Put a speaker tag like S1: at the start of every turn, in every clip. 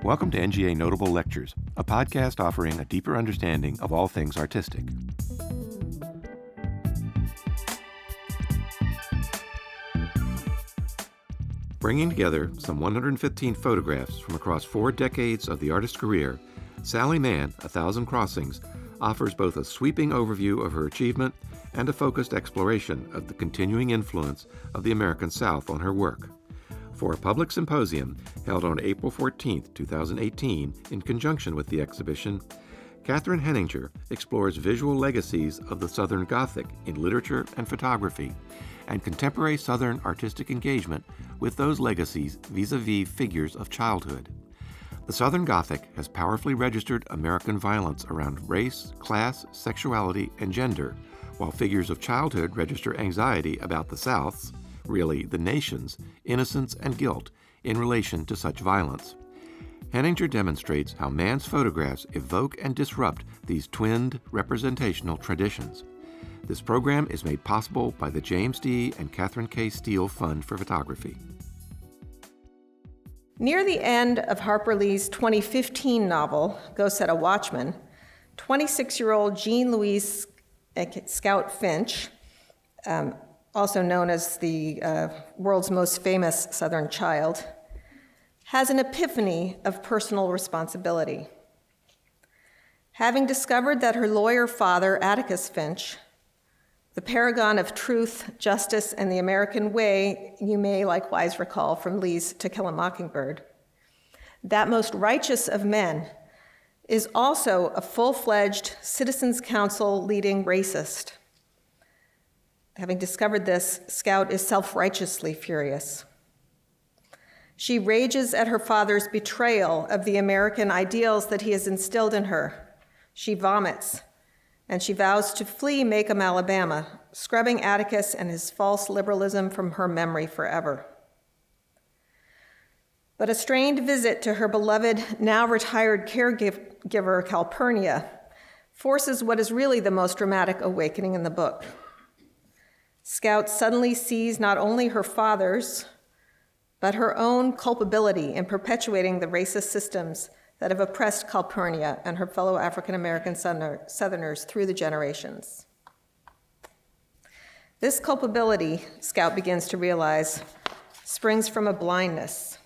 S1: Welcome to NGA Notable Lectures, a podcast offering a deeper understanding of all things artistic. Bringing together some 115 photographs from across 4 decades of the artist's career, Sally Mann, A Thousand Crossings, offers both a sweeping overview of her achievement and a focused exploration of the continuing influence of the American South on her work. For a public symposium held on April 14, 2018, in conjunction with the exhibition, Catherine Henninger explores visual legacies of the Southern Gothic in literature and photography, and contemporary Southern artistic engagement with those legacies vis-a-vis figures of childhood. The Southern Gothic has powerfully registered American violence around race, class, sexuality, and gender, while figures of childhood register anxiety about the South's, really the nation's, innocence and guilt in relation to such violence. Henninger demonstrates how Mann's photographs evoke and disrupt these twinned representational traditions. This program is made possible by the James D. and Catherine K. Steele Fund for Photography.
S2: Near the end of Harper Lee's 2015 novel, Go Set a Watchman, 26-year-old Jean Louise Scout Finch, also known as the world's most famous Southern child, has an epiphany of personal responsibility. Having discovered that her lawyer father, Atticus Finch, the paragon of truth, justice, and the American way, you may likewise recall from Lee's To Kill a Mockingbird, that most righteous of men, is also a full-fledged Citizens Council leading racist. Having discovered this, Scout is self-righteously furious. She rages at her father's betrayal of the American ideals that he has instilled in her. She vomits, and she vows to flee Macomb, Alabama, scrubbing Atticus and his false liberalism from her memory forever. But a strained visit to her beloved, now retired caregiver, Calpurnia, forces what is really the most dramatic awakening in the book. Scout suddenly sees not only her father's, but her own culpability in perpetuating the racist systems that have oppressed Calpurnia and her fellow African-American Southerners through the generations. This culpability, Scout begins to realize, springs from a blindness,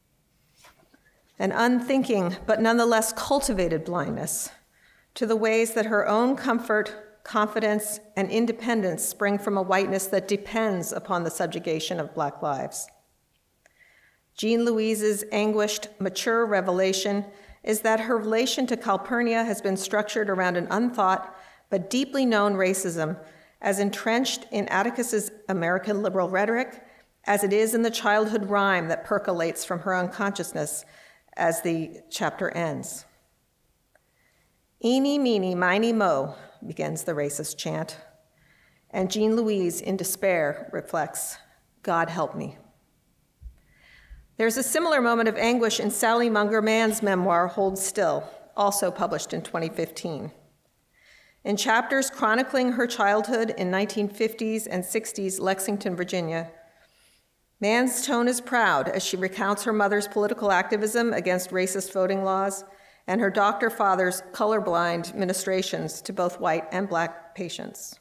S2: an unthinking but nonetheless cultivated blindness to the ways that her own comfort, confidence, and independence spring from a whiteness that depends upon the subjugation of Black lives. Jean Louise's anguished, mature revelation is that her relation to Calpurnia has been structured around an unthought but deeply known racism as entrenched in Atticus's American liberal rhetoric as it is in the childhood rhyme that percolates from her unconsciousness as the chapter ends. Eeny, meeny, miny, mo, begins the racist chant, and Jean Louise, in despair, reflects, God help me. There's a similar moment of anguish in Sally Munger Mann's memoir, Hold Still, also published in 2015. In chapters chronicling her childhood in 1950s and 60s Lexington, Virginia, Mann's tone is proud as she recounts her mother's political activism against racist voting laws and her doctor father's colorblind ministrations to both white and Black patients.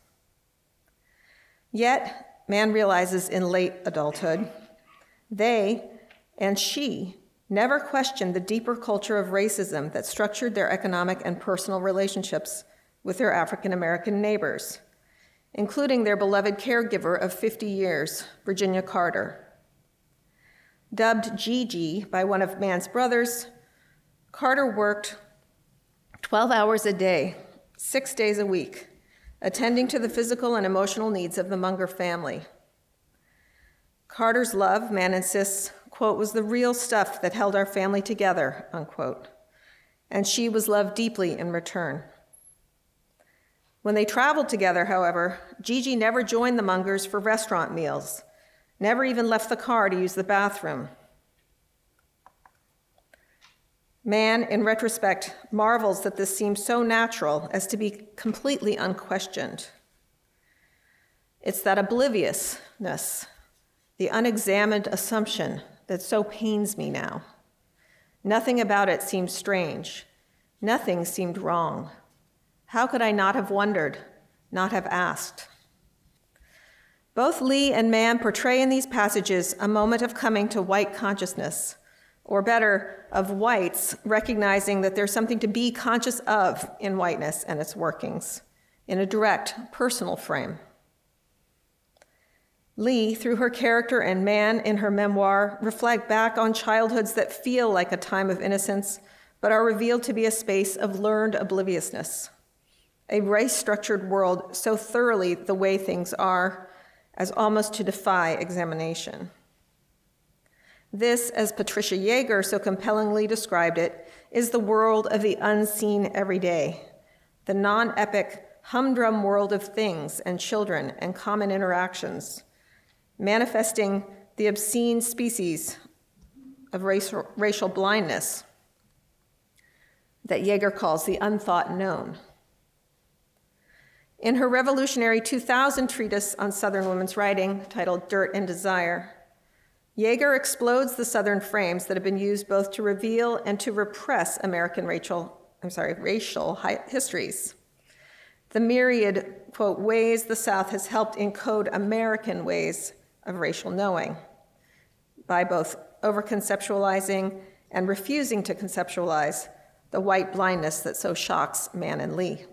S2: Yet, Mann realizes in late adulthood, they and she never questioned the deeper culture of racism that structured their economic and personal relationships with their African-American neighbors, including their beloved caregiver of 50 years, Virginia Carter. Dubbed Gigi by one of Mann's brothers, Carter worked 12 hours a day, 6 days a week, attending to the physical and emotional needs of the Munger family. Carter's love, Mann insists, quote, was the real stuff that held our family together, unquote, and she was loved deeply in return. When they traveled together, however, Gigi never joined the Mungers for restaurant meals, never even left the car to use the bathroom. Mann, in retrospect, marvels that this seems so natural as to be completely unquestioned. It's that obliviousness, the unexamined assumption that so pains me now, Nothing about it seemed strange. Nothing seemed wrong. How could I not have wondered, not have asked? Both Lee and Mann portray in these passages a moment of coming to white consciousness, or better, of whites recognizing that there's something to be conscious of in whiteness and its workings, in a direct, personal frame. Lee, through her character, and Mann, in her memoir, reflect back on childhoods that feel like a time of innocence, but are revealed to be a space of learned obliviousness, a race-structured world so thoroughly the way things are as almost to defy examination. This, as Patricia Yeager so compellingly described it, is the world of the unseen everyday, the non-epic, humdrum world of things and children and common interactions, manifesting the obscene species of racial blindness that Yeager calls the unthought known. In her revolutionary 2000 treatise on Southern women's writing, titled Dirt and Desire, Yeager explodes the Southern frames that have been used both to reveal and to repress American racial histories. The myriad, quote, ways the South has helped encode American ways of racial knowing by both overconceptualizing and refusing to conceptualize the white blindness that so shocks Mann and Lee.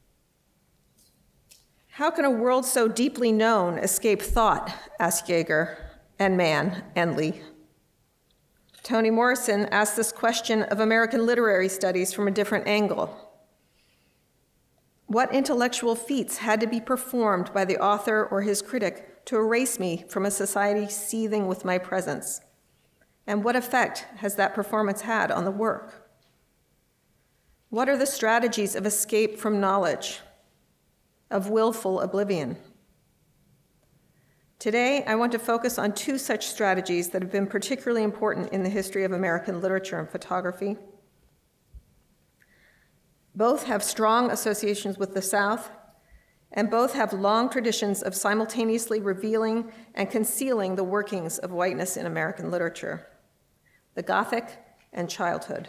S2: How can a world so deeply known escape thought, asked Yeager and Mann and Lee. Toni Morrison asked this question of American literary studies from a different angle. What intellectual feats had to be performed by the author or his critic to erase me from a society seething with my presence? And what effect has that performance had on the work? What are the strategies of escape from knowledge, of willful oblivion? Today, I want to focus on two such strategies that have been particularly important in the history of American literature and photography. Both have strong associations with the South, and both have long traditions of simultaneously revealing and concealing the workings of whiteness in American literature: the Gothic and childhood.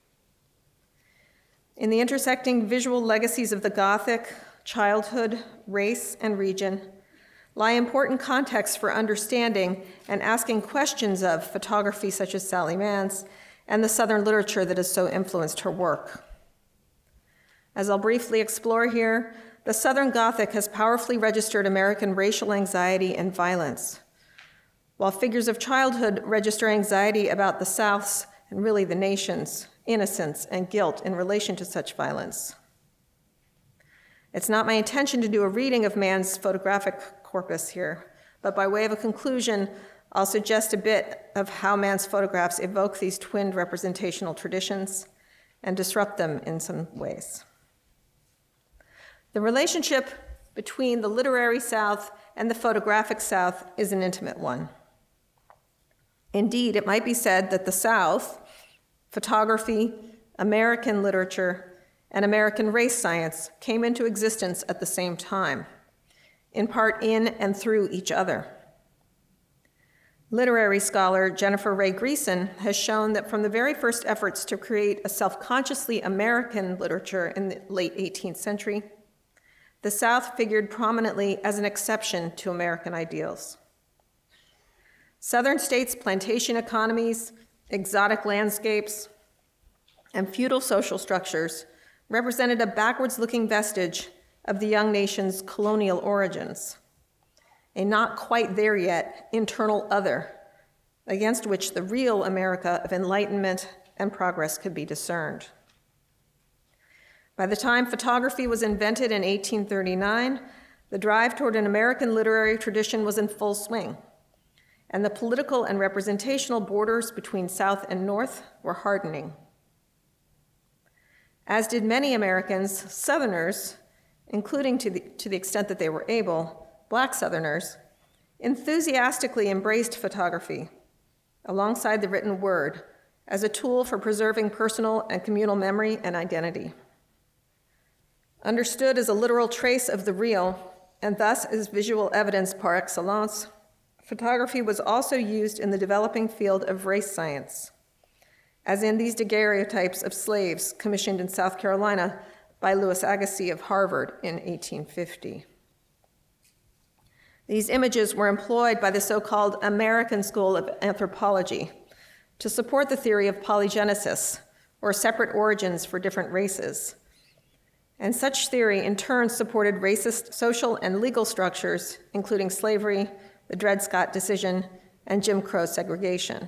S2: In the intersecting visual legacies of the Gothic, childhood, race, and region lie important contexts for understanding and asking questions of photography such as Sally Mann's and the Southern literature that has so influenced her work. As I'll briefly explore here, the Southern Gothic has powerfully registered American racial anxiety and violence, while figures of childhood register anxiety about the South's, and really the nation's, innocence and guilt in relation to such violence. It's not my intention to do a reading of Mann's photographic corpus here, but by way of a conclusion, I'll suggest a bit of how Mann's photographs evoke these twinned representational traditions and disrupt them in some ways. The relationship between the literary South and the photographic South is an intimate one. Indeed, it might be said that the South, photography, American literature, and American race science came into existence at the same time, in part in and through each other. Literary scholar Jennifer Ray Greeson has shown that from the very first efforts to create a self-consciously American literature in the late 18th century, the South figured prominently as an exception to American ideals. Southern states' plantation economies, exotic landscapes, and feudal social structures represented a backwards-looking vestige of the young nation's colonial origins, a not quite there yet internal other against which the real America of enlightenment and progress could be discerned. By the time photography was invented in 1839, the drive toward an American literary tradition was in full swing, and the political and representational borders between South and North were hardening. As did many Americans, Southerners, including to the extent that they were able, Black Southerners, enthusiastically embraced photography alongside the written word as a tool for preserving personal and communal memory and identity. Understood as a literal trace of the real, and thus as visual evidence par excellence, photography was also used in the developing field of race science, as in these daguerreotypes of slaves commissioned in South Carolina by Louis Agassiz of Harvard in 1850. These images were employed by the so-called American School of Anthropology to support the theory of polygenesis, or separate origins for different races. And such theory in turn supported racist social and legal structures, including slavery, the Dred Scott decision, and Jim Crow segregation.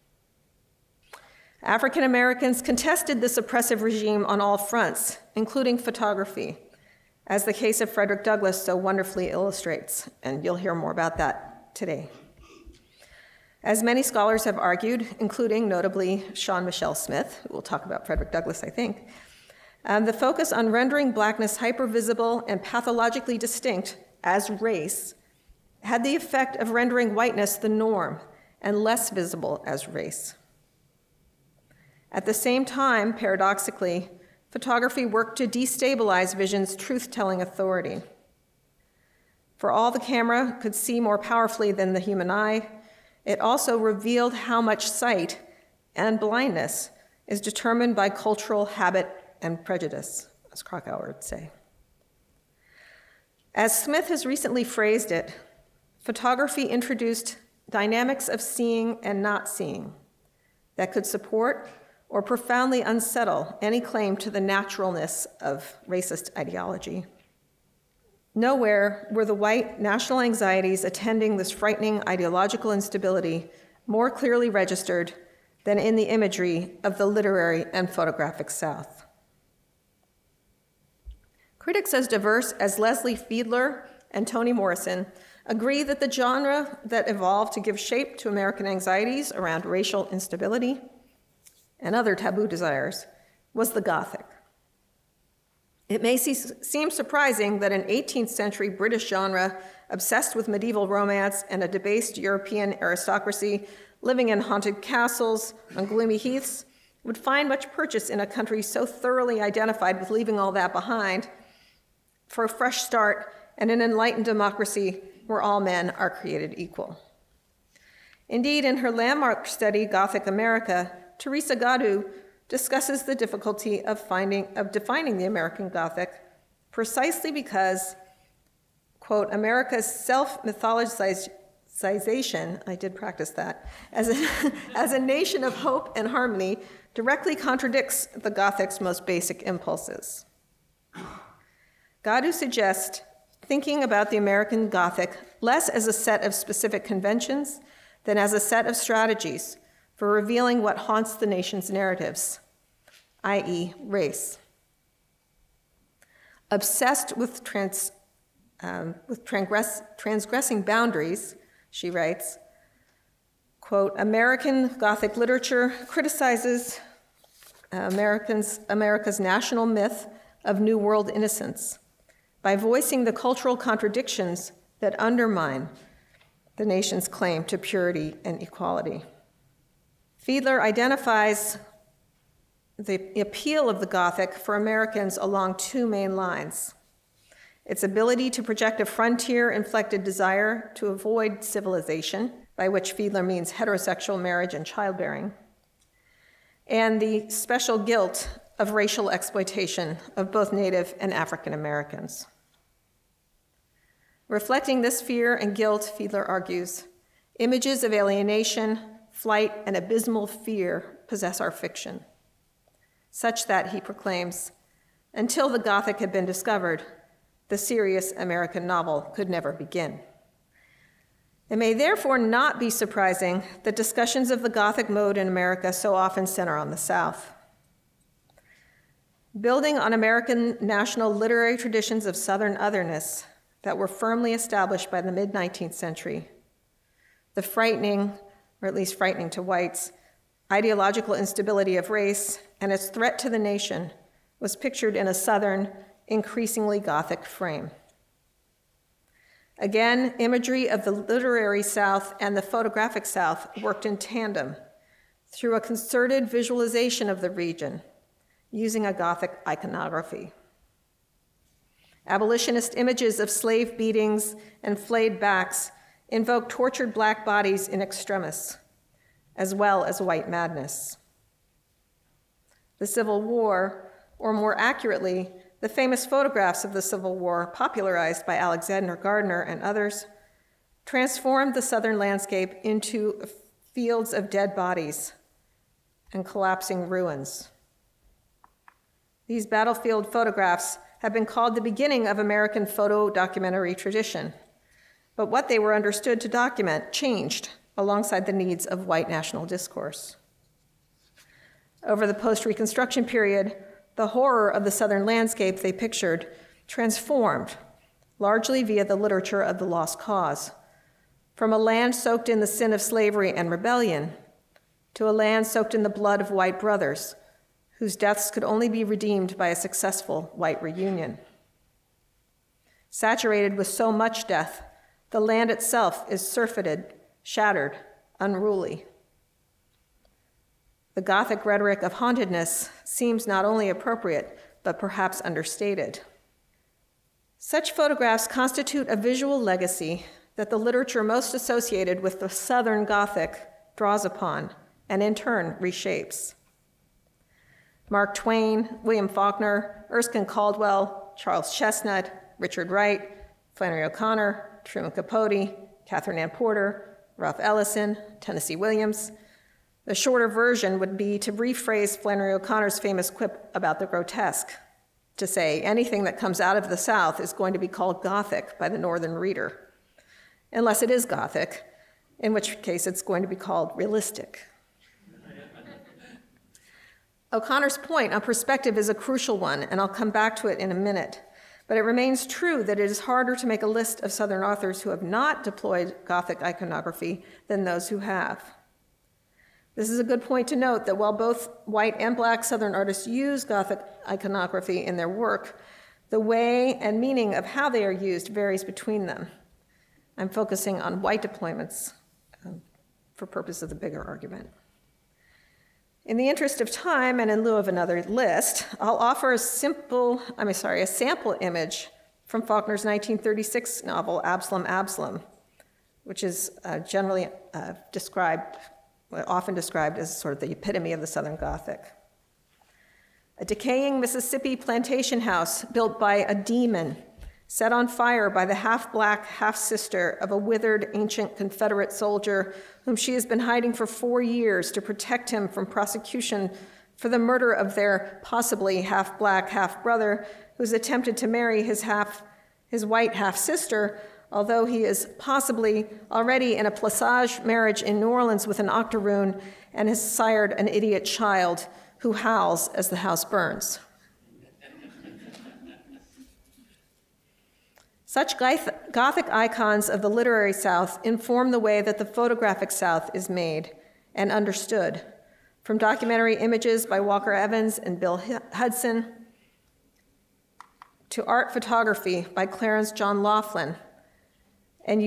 S2: African Americans contested this oppressive regime on all fronts, including photography, as the case of Frederick Douglass so wonderfully illustrates, and you'll hear more about that today. As many scholars have argued, including notably Sean Michelle Smith, who will talk about Frederick Douglass, I think, the focus on rendering blackness hypervisible and pathologically distinct as race had the effect of rendering whiteness the norm and less visible as race. At the same time, paradoxically, photography worked to destabilize vision's truth-telling authority. For all the camera could see more powerfully than the human eye, it also revealed how much sight and blindness is determined by cultural habit and prejudice, as Krakauer would say. As Smith has recently phrased it, photography introduced dynamics of seeing and not seeing that could support or profoundly unsettle any claim to the naturalness of racist ideology. Nowhere were the white national anxieties attending this frightening ideological instability more clearly registered than in the imagery of the literary and photographic South. Critics as diverse as Leslie Fiedler and Toni Morrison agree that the genre that evolved to give shape to American anxieties around racial instability and other taboo desires was the Gothic. It may seem surprising that an 18th century British genre obsessed with medieval romance and a debased European aristocracy living in haunted castles on gloomy heaths would find much purchase in a country so thoroughly identified with leaving all that behind for a fresh start and an enlightened democracy where all men are created equal. Indeed, in her landmark study, Gothic America, Teresa Gadu discusses the difficulty of defining the American Gothic precisely because, quote, America's self-mythologization, I did practice that, as a nation of hope and harmony directly contradicts the Gothic's most basic impulses. Gadu suggests thinking about the American Gothic less as a set of specific conventions than as a set of strategies for revealing what haunts the nation's narratives, i.e., race. Obsessed with transgressing boundaries, she writes, quote, American Gothic literature criticizes America's national myth of New World innocence by voicing the cultural contradictions that undermine the nation's claim to purity and equality. Fiedler identifies the appeal of the Gothic for Americans along two main lines: its ability to project a frontier-inflected desire to avoid civilization, by which Fiedler means heterosexual marriage and childbearing, and the special guilt of racial exploitation of both Native and African Americans. Reflecting this fear and guilt, Fiedler argues, images of alienation, flight, and abysmal fear possess our fiction, such that, he proclaims, until the Gothic had been discovered, the serious American novel could never begin. It may therefore not be surprising that discussions of the Gothic mode in America so often center on the South. Building on American national literary traditions of Southern otherness that were firmly established by the mid-19th century, the frightening, or at least frightening to whites, ideological instability of race and its threat to the nation was pictured in a Southern, increasingly Gothic frame. Again, imagery of the literary South and the photographic South worked in tandem through a concerted visualization of the region using a Gothic iconography. Abolitionist images of slave beatings and flayed backs invoke tortured black bodies in extremis, as well as white madness. The Civil War, or more accurately, the famous photographs of the Civil War, popularized by Alexander Gardner and others, transformed the Southern landscape into fields of dead bodies and collapsing ruins. These battlefield photographs have been called the beginning of American photo documentary tradition, but what they were understood to document changed alongside the needs of white national discourse. Over the post-Reconstruction period, the horror of the Southern landscape they pictured transformed, largely via the literature of the Lost Cause, from a land soaked in the sin of slavery and rebellion to a land soaked in the blood of white brothers, whose deaths could only be redeemed by a successful white reunion. Saturated with so much death, the land itself is surfeited, shattered, unruly. The Gothic rhetoric of hauntedness seems not only appropriate, but perhaps understated. Such photographs constitute a visual legacy that the literature most associated with the Southern Gothic draws upon and in turn reshapes. Mark Twain, William Faulkner, Erskine Caldwell, Charles Chesnutt, Richard Wright, Flannery O'Connor, Truman Capote, Catherine Ann Porter, Ralph Ellison, Tennessee Williams. The shorter version would be to rephrase Flannery O'Connor's famous quip about the grotesque, to say anything that comes out of the South is going to be called Gothic by the Northern reader, unless it is Gothic, in which case it's going to be called realistic. O'Connor's point on perspective is a crucial one, and I'll come back to it in a minute. But it remains true that it is harder to make a list of Southern authors who have not deployed Gothic iconography than those who have. This is a good point to note that while both white and black Southern artists use Gothic iconography in their work, the way and meaning of how they are used varies between them. I'm focusing on white deployments for purpose of the bigger argument. In the interest of time and in lieu of another list, I'll offer a sample image from Faulkner's 1936 novel, Absalom, Absalom, which is often described as sort of the epitome of the Southern Gothic. A decaying Mississippi plantation house built by a demon, set on fire by the half-black half-sister of a withered ancient Confederate soldier whom she has been hiding for 4 years to protect him from prosecution for the murder of their possibly half-black half-brother who's attempted to marry his white half-sister, although he is possibly already in a placage marriage in New Orleans with an octoroon and has sired an idiot child who howls as the house burns. Such Gothic icons of the literary South inform the way that the photographic South is made and understood, from documentary images by Walker Evans and Bill Hudson to art photography by Clarence John Laughlin and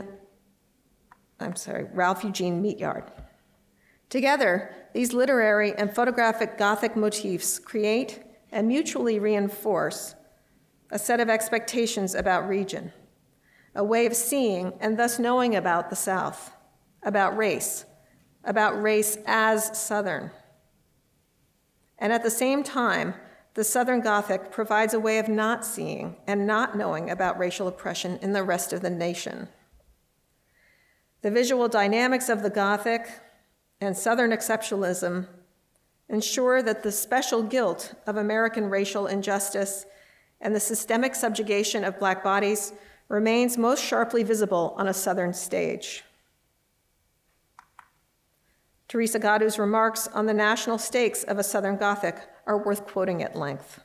S2: Ralph Eugene Meatyard. Together, these literary and photographic Gothic motifs create and mutually reinforce a set of expectations about region, a way of seeing and thus knowing about the South, about race as Southern. And at the same time, the Southern Gothic provides a way of not seeing and not knowing about racial oppression in the rest of the nation. The visual dynamics of the Gothic and Southern exceptionalism ensure that the special guilt of American racial injustice and the systemic subjugation of Black bodies remains most sharply visible on a Southern stage. Teresa Gadu's remarks on the national stakes of a Southern Gothic are worth quoting at length.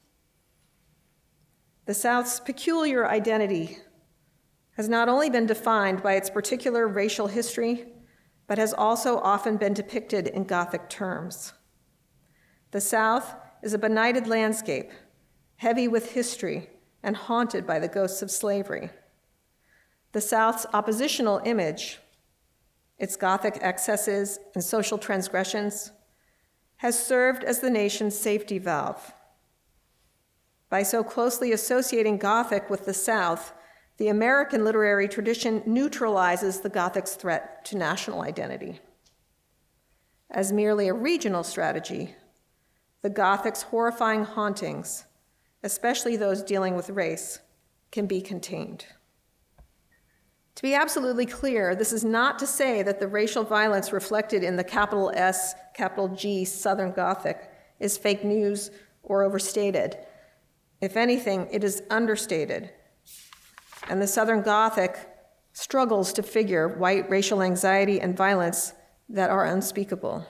S2: The South's peculiar identity has not only been defined by its particular racial history, but has also often been depicted in Gothic terms. The South is a benighted landscape, heavy with history and haunted by the ghosts of slavery. The South's oppositional image, its Gothic excesses and social transgressions, has served as the nation's safety valve. By so closely associating Gothic with the South, the American literary tradition neutralizes the Gothic's threat to national identity. As merely a regional strategy, the Gothic's horrifying hauntings, especially those dealing with race, can be contained. To be absolutely clear, this is not to say that the racial violence reflected in the capital S, capital G Southern Gothic is fake news or overstated. If anything, it is understated. And the Southern Gothic struggles to figure white racial anxiety and violence that are unspeakable.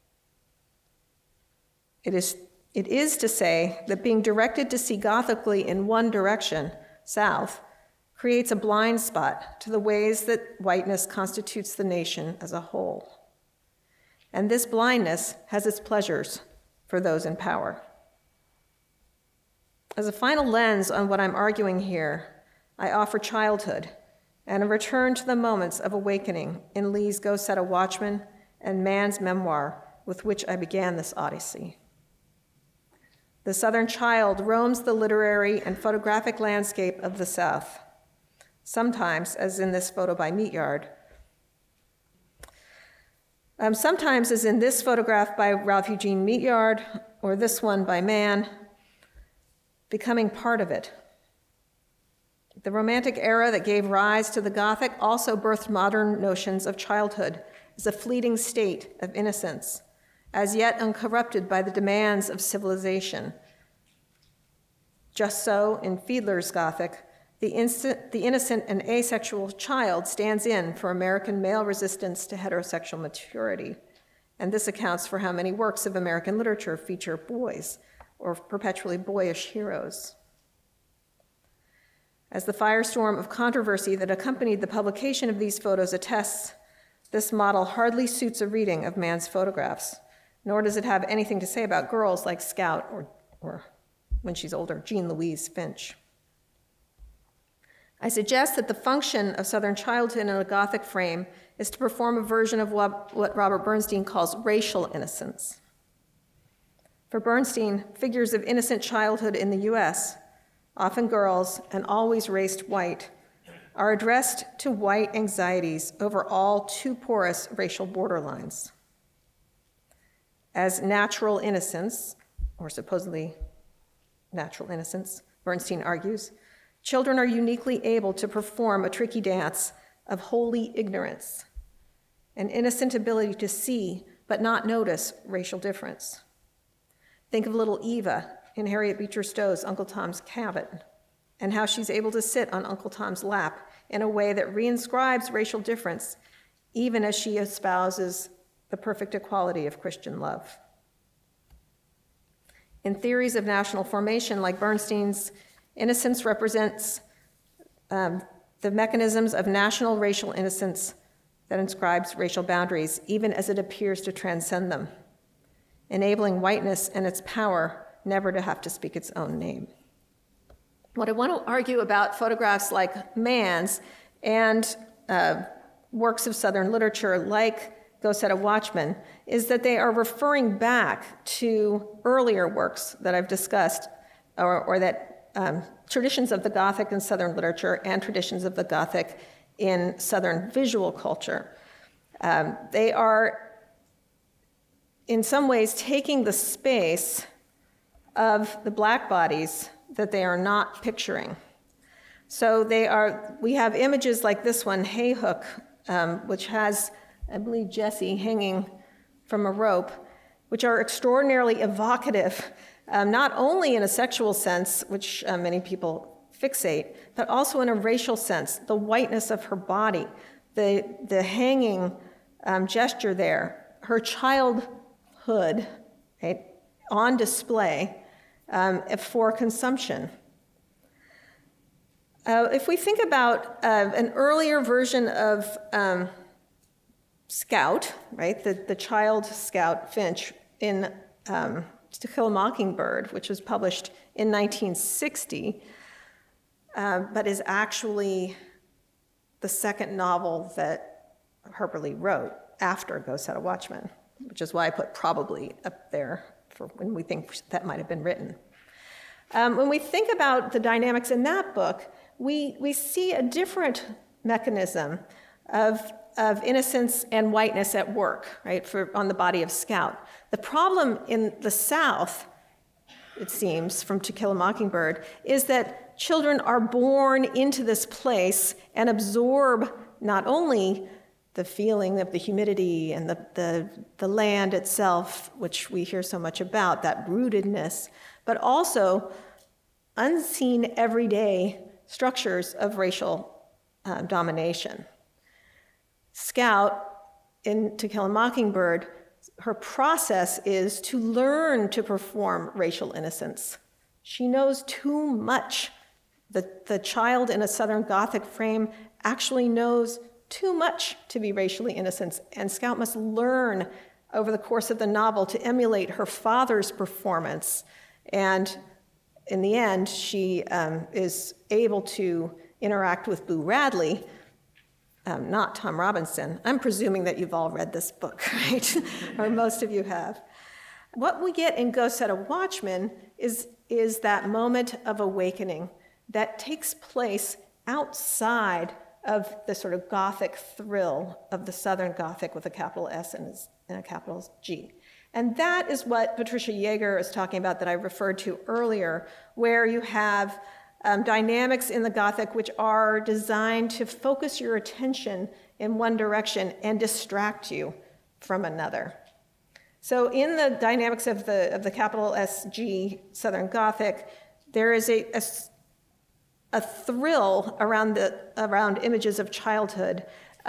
S2: It is to say that being directed to see Gothically in one direction, south, creates a blind spot to the ways that whiteness constitutes the nation as a whole. And this blindness has its pleasures for those in power. As a final lens on what I'm arguing here, I offer childhood and a return to the moments of awakening in Lee's Go Set a Watchman and Man's memoir with which I began this odyssey. The Southern child roams the literary and photographic landscape of the South, sometimes, as in this photo by Meatyard, sometimes as in this photograph by Ralph Eugene Meatyard, or this one by Mann, becoming part of it. The Romantic era that gave rise to the Gothic also birthed modern notions of childhood as a fleeting state of innocence, as yet uncorrupted by the demands of civilization. Just so, in Fiedler's Gothic, the innocent and asexual child stands in for American male resistance to heterosexual maturity, and this accounts for how many works of American literature feature boys or perpetually boyish heroes. As the firestorm of controversy that accompanied the publication of these photos attests, this model hardly suits a reading of Mann's photographs, nor does it have anything to say about girls like Scout or when she's older, Jean Louise Finch. I suggest that the function of Southern childhood in a Gothic frame is to perform a version of what Robert Bernstein calls racial innocence. For Bernstein, figures of innocent childhood in the US, often girls and always raced white, are addressed to white anxieties over all too porous racial borderlines. As natural innocence, or supposedly natural innocence, Bernstein argues, children are uniquely able to perform a tricky dance of holy ignorance, an innocent ability to see but not notice racial difference. Think of little Eva in Harriet Beecher Stowe's Uncle Tom's Cabin, and how she's able to sit on Uncle Tom's lap in a way that reinscribes racial difference, even as she espouses the perfect equality of Christian love. In theories of national formation, like Bernstein's, innocence represents the mechanisms of national racial innocence that inscribes racial boundaries, even as it appears to transcend them, enabling whiteness and its power never to have to speak its own name. What I want to argue about photographs like Mann's and works of Southern literature like Go Set a Watchman is that they are referring back to earlier works that I've discussed, or that traditions of the Gothic in Southern literature and traditions of the Gothic in Southern visual culture. They are, in some ways, taking the space of the black bodies that they are not picturing. So we have images like this one, Hay Hook, which has, I believe, Jesse hanging from a rope, which are extraordinarily evocative, not only in a sexual sense, which many people fixate, but also in a racial sense, the whiteness of her body, the hanging gesture there, her childhood, right, on display for consumption. If we think about an earlier version of Scout, right, the child Scout Finch in To Kill a Mockingbird, which was published in 1960, but is actually the second novel that Harper Lee wrote after Go Set a Watchman, which is why I put probably up there for when we think that might have been written. When we think about the dynamics in that book, we see a different mechanism of innocence and whiteness at work, right, on the body of Scout. The problem in the South, it seems, from To Kill a Mockingbird, is that children are born into this place and absorb not only the feeling of the humidity and the land itself, which we hear so much about, that rootedness, but also unseen everyday structures of racial domination. Scout, in To Kill a Mockingbird, her process is to learn to perform racial innocence. She knows too much. The child in a Southern Gothic frame actually knows too much to be racially innocent, and Scout must learn over the course of the novel to emulate her father's performance. And in the end, she is able to interact with Boo Radley, not Tom Robinson. I'm presuming that you've all read this book, right? Or most of you have. What we get in Go Set a Watchman is that moment of awakening that takes place outside of the sort of Gothic thrill of the Southern Gothic with a capital S and a capital G. And that is what Patricia Yeager is talking about that I referred to earlier, where you have dynamics in the Gothic which are designed to focus your attention in one direction and distract you from another. So in the dynamics of the capital SG Southern Gothic, there is a thrill around images of childhood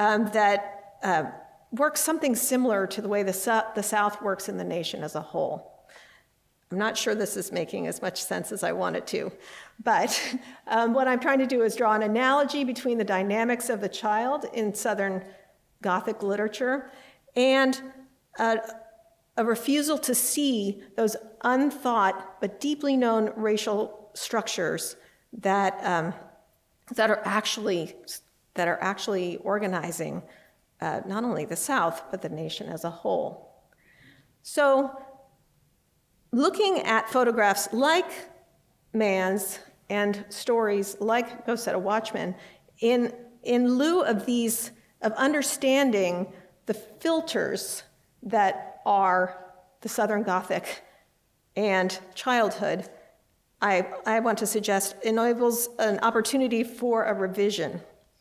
S2: that works something similar to the way the South works in the nation as a whole. I'm not sure this is making as much sense as I want it to, but what I'm trying to do is draw an analogy between the dynamics of the child in Southern Gothic literature and a refusal to see those unthought but deeply known racial structures that are actually organizing not only the South but the nation as a whole. So, looking at photographs like Mann's and stories like Go Set a Watchman, in lieu of understanding the filters that are the Southern Gothic and childhood, I want to suggest enables an opportunity for a revision.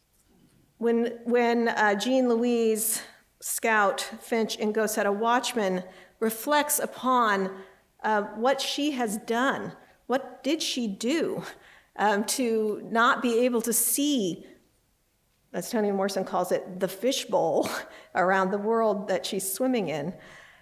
S2: When Jean Louise Scout Finch in Go Set a Watchman reflects upon what she has done, what did she do to not be able to see, as Toni Morrison calls it, the fishbowl around the world that she's swimming in?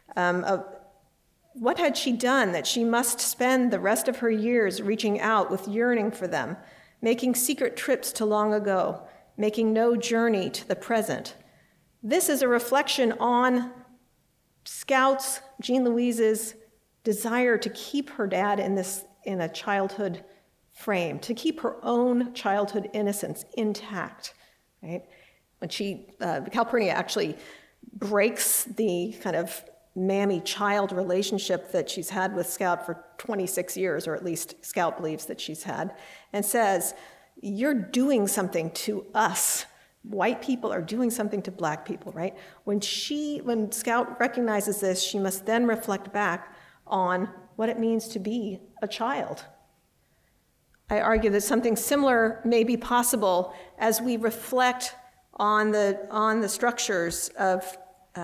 S2: What had she done that she must spend the rest of her years reaching out with yearning for them, making secret trips to long ago, making no journey to the present? This is a reflection on Scout's, Jean Louise's, desire to keep her dad in a childhood frame, to keep her own childhood innocence intact, right? When Calpurnia actually breaks the kind of mammy-child relationship that she's had with Scout for 26 years, or at least Scout believes that she's had, and says, "You're doing something to us. White people are doing something to black people," right? When Scout recognizes this, she must then reflect back on what it means to be a child. I argue that something similar may be possible as we reflect on the structures of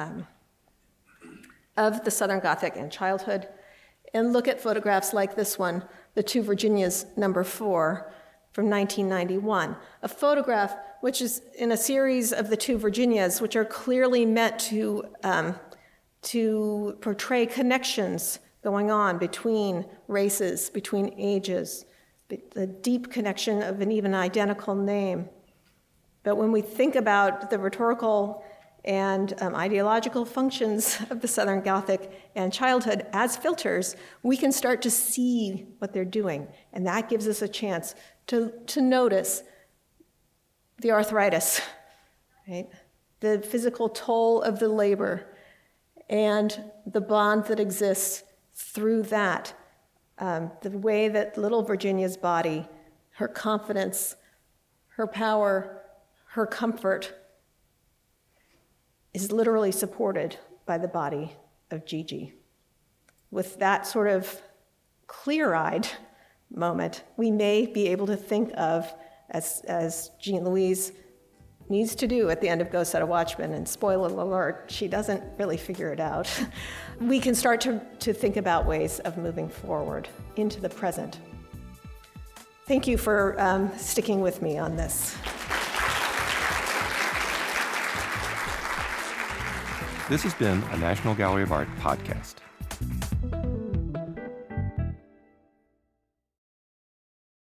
S2: the Southern Gothic and childhood, and look at photographs like this one, The Two Virginias, number 4, from 1991, a photograph which is in a series of the Two Virginias, which are clearly meant to portray connections going on between races, between ages, the deep connection of an even identical name. But when we think about the rhetorical and ideological functions of the Southern Gothic and childhood as filters, we can start to see what they're doing. And that gives us a chance to notice the arthritis, right? The physical toll of the labor and the bond that exists through that, the way that little Virginia's body, her confidence, her power, her comfort, is literally supported by the body of Gigi. With that sort of clear-eyed moment, we may be able to think of, as Jean Louise needs to do at the end of Go Set a Watchman, and spoiler alert, she doesn't really figure it out. We can start to think about ways of moving forward into the present. Thank you for sticking with me on this.
S1: This has been a National Gallery of Art podcast.